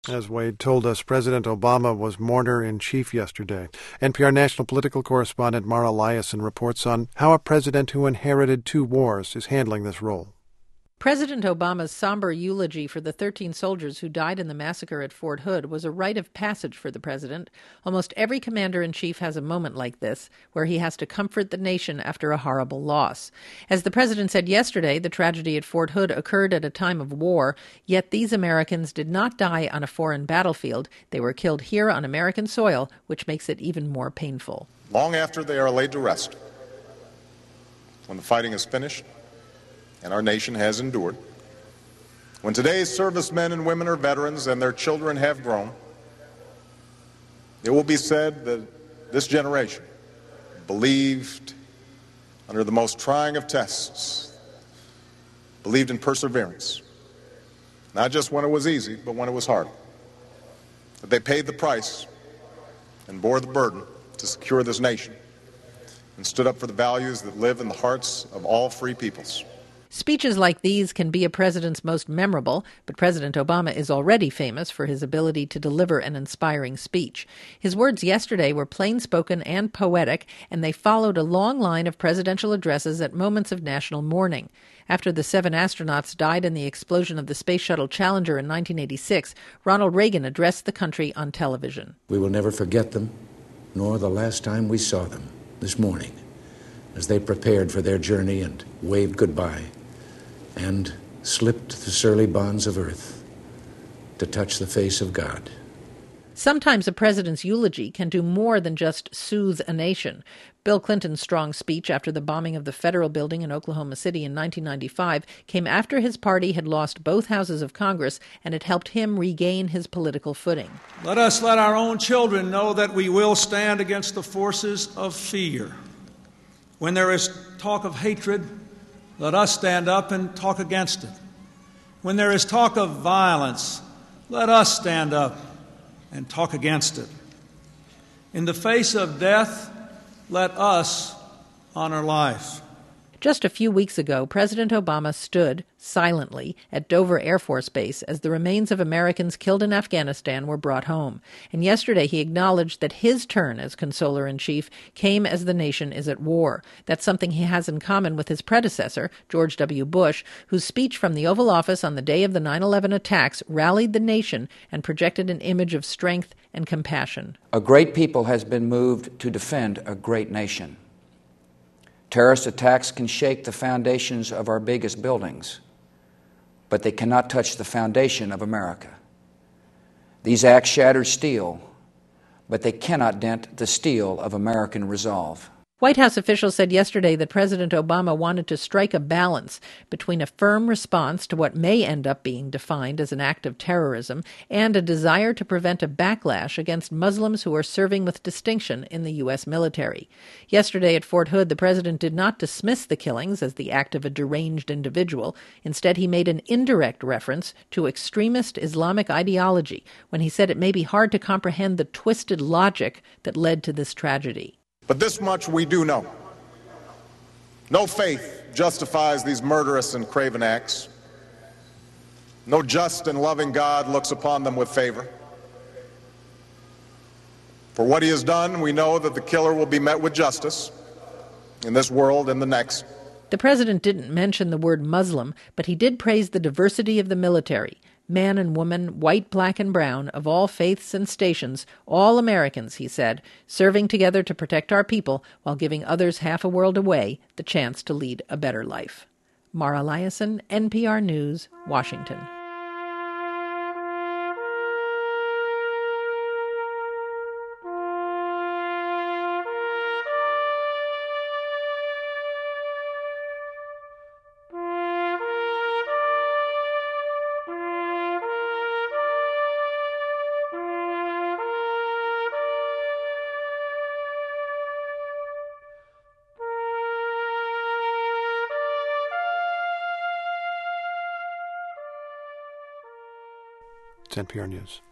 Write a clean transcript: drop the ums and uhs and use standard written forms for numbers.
As Wade told us, President Obama was mourner-in-chief yesterday. NPR national political correspondent Mara Liasson reports on how a president who inherited two wars is handling this role. President Obama's somber eulogy for the 13 soldiers who died in the massacre at Fort Hood was a rite of passage for the president. Almost every commander-in-chief has a moment like this, where he has to comfort the nation after a horrible loss. As the president said yesterday, the tragedy at Fort Hood occurred at a time of war, yet these Americans did not die on a foreign battlefield. They were killed here on American soil, which makes it even more painful. Long after they are laid to rest, when the fighting is finished, and our nation has endured, when today's servicemen and women are veterans and their children have grown, it will be said that this generation believed under the most trying of tests, believed in perseverance, not just when it was easy, but when it was hard, that they paid the price and bore the burden to secure this nation and stood up for the values that live in the hearts of all free peoples. Speeches like these can be a president's most memorable, but President Obama is already famous for his ability to deliver an inspiring speech. His words yesterday were plain-spoken and poetic, and they followed a long line of presidential addresses at moments of national mourning. After the 7 astronauts died in the explosion of the Space Shuttle Challenger in 1986, Ronald Reagan addressed the country on television. We will never forget them, nor the last time we saw them this morning, as they prepared for their journey and waved goodbye and slipped the surly bonds of earth to touch the face of God. Sometimes a president's eulogy can do more than just soothe a nation. Bill Clinton's strong speech after the bombing of the Federal Building in Oklahoma City in 1995 came after his party had lost both houses of Congress, and it helped him regain his political footing. Let us let our own children know that we will stand against the forces of fear. When there is talk of hatred, let us stand up and talk against it. When there is talk of violence, let us stand up and talk against it. In the face of death, let us honor life. Just a few weeks ago, President Obama stood silently at Dover Air Force Base as the remains of Americans killed in Afghanistan were brought home. And yesterday he acknowledged that his turn as consoler-in-chief came as the nation is at war. That's something he has in common with his predecessor, George W. Bush, whose speech from the Oval Office on the day of the 9/11 attacks rallied the nation and projected an image of strength and compassion. A great people has been moved to defend a great nation. Terrorist attacks can shake the foundations of our biggest buildings, but they cannot touch the foundation of America. These acts shattered steel, but they cannot dent the steel of American resolve. White House officials said yesterday that President Obama wanted to strike a balance between a firm response to what may end up being defined as an act of terrorism and a desire to prevent a backlash against Muslims who are serving with distinction in the U.S. military. Yesterday at Fort Hood, the president did not dismiss the killings as the act of a deranged individual. Instead, he made an indirect reference to extremist Islamic ideology when he said it may be hard to comprehend the twisted logic that led to this tragedy. But this much we do know. No faith justifies these murderous and craven acts. No just and loving God looks upon them with favor. For what he has done, we know that the killer will be met with justice in this world and the next. The president didn't mention the word Muslim, but he did praise the diversity of the military. Man and woman, white, black, and brown, of all faiths and stations, all Americans, he said, serving together to protect our people while giving others half a world away the chance to lead a better life. Mara Liasson, NPR News, Washington. It's NPR News.